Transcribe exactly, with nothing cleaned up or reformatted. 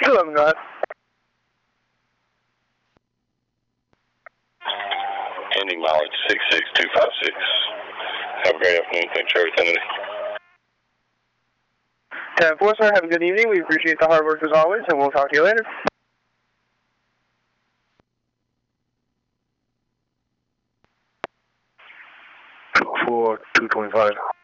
eleven, go ahead. Ending mileage six six two five six. Have a great afternoon. Thanks for everything today. ten four, sir. Have a good evening. We appreciate the hard work as always, and we'll talk to you later. two oh four, two twenty-five.